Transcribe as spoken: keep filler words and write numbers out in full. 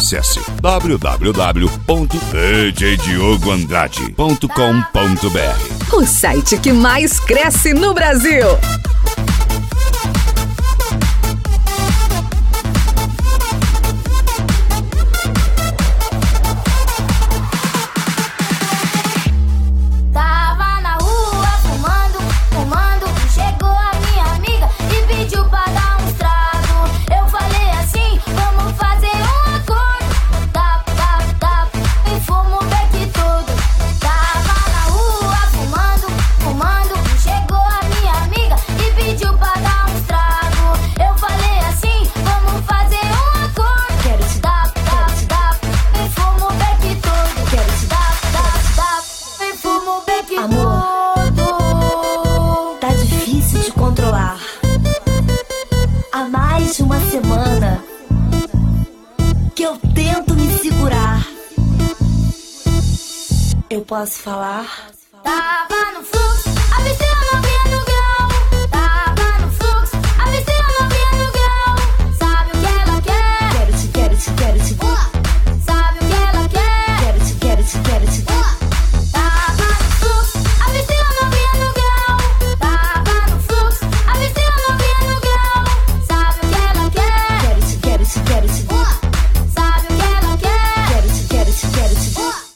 Acesse w w w ponto d j diogo andrade ponto com ponto b r. O site que mais cresce no Brasil. Posso falar? Tava no fluxo, a piscina novinha no grau. Tava no fluxo, a piscina novinha no grau. Sabe o que ela quer? Quero te, quero te, quero te. Uh, sabe o que ela quer? Quero te, quero te, quero te. Uh, tava no fluxo, a piscina novinha no grau. Tava no fluxo, a piscina novinha no grau. Sabe o que ela quer? Quero te, quero te, quero te.